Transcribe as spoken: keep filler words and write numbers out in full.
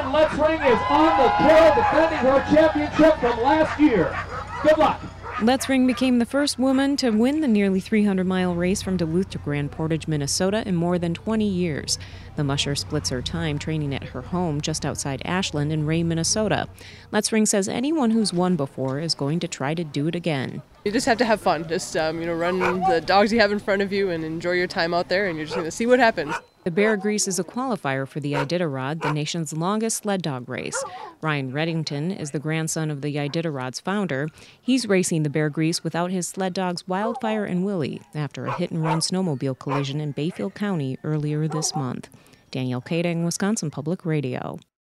Jen Let's Ring is on the trail defending her championship from last year. Good luck. Let's Ring became the first woman to win the nearly three hundred mile race from Duluth to Grand Portage, Minnesota in more than twenty years. The musher splits her time training at her home just outside Ashland in Ray, Minnesota. Let's Ring says anyone who's won before is going to try to do it again. You just have to have fun. Just um, you know, run the dogs you have in front of you and enjoy your time out there, and you're just going to see what happens. The Bear Grease is a qualifier for the Iditarod, the nation's longest sled dog race. Ryan Reddington is the grandson of the Iditarod's founder. He's racing the Bear Grease without his sled dogs Wildfire and Willie after a hit-and-run snowmobile collision in Bayfield County earlier this month. Danielle Kading, Wisconsin Public Radio.